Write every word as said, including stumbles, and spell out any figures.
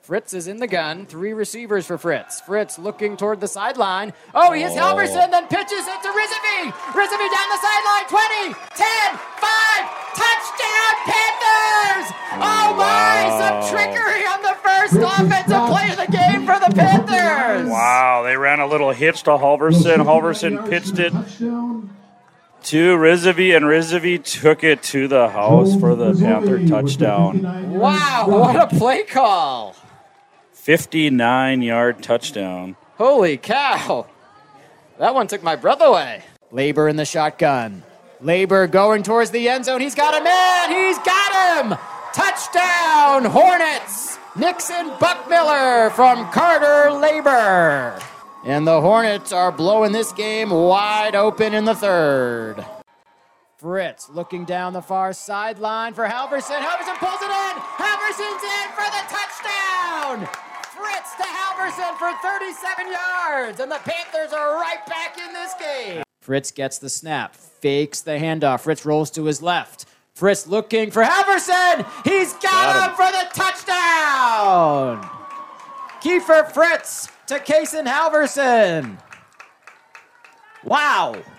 Fritz is in the gun. Three receivers for Fritz. Fritz looking toward the sideline. Oh, he hits Oh. Halverson, then pitches it to Rizvi. Rizvi down the sideline. twenty, ten, five, touchdown Panthers! Oh my, Wow. some trickery on the first offensive play of the game for the Panthers. Wow, they ran a little hitch to Halverson. Halverson pitched it to Rizvi, and Rizvi took it to the house for the Panther touchdown. Wow, what a play call. fifty-nine-yard touchdown. Holy cow. That one took my breath away. Labor in the shotgun. Labor going towards the end zone. He's got a man. He's got him. Touchdown, Hornets. Nixon Buckmiller from Carter Labor. And the Hornets are blowing this game wide open in the third. Fritz looking down the far sideline for Halverson. Halverson pulls it in. Halverson's in for the touchdown. Fritz to Halverson for thirty-seven yards. And the Panthers are right back in this game. Fritz gets the snap. Fakes the handoff. Fritz rolls to his left. Fritz looking for Halverson. He's got, Got him for the touchdown. Kiefer Fritz to Kason Halverson. Wow.